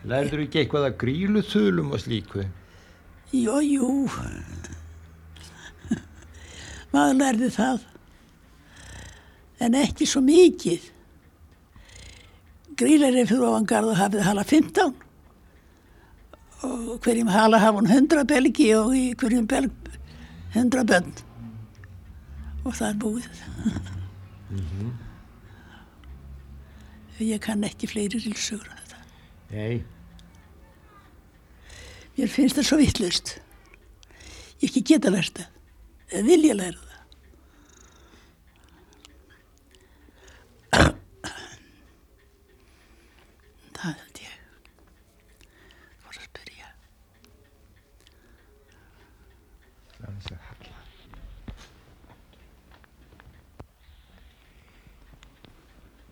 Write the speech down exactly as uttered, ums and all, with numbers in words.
Lærður ekki eitthvað að grýluþulum og slíku? Jú, jú. Maður lærði það. En ekki svo mikið. Grýlarinn fyrir ofan garð og hafið hala fimmtán. Og hverjum hala hafa hún hundra belgi og í hverjum belg hundra bönd. Og það er búið. Mm-hmm. Ég kann ekki fleiri rílsögur um þetta. Nei. Mér finnst það svo vitlaust. Ég ekki geta lært það. Eða vilja læra það. Það